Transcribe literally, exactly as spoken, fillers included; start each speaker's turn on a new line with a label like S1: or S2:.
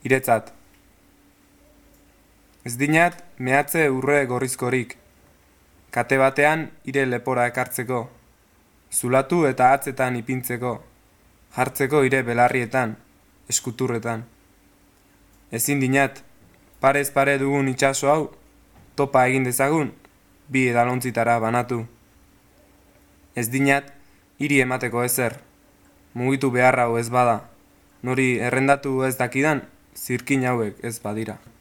S1: iretzat. Ez dinat mehatze urre gorrizkorik, kate batean ire lepora ekartzeko, zulatu eta atzetan ipintzeko, jartzeko ire belarrietan, eskuturretan. Ezin dinat, parez pare dugun itsaso hau, topa egin dezagun, bi edalontzitara banatu. Ez dinat, hiri emateko ezer, mugitu behar hau ez bada, nori errendatu ez dakidan, zirkin hauek ez badira.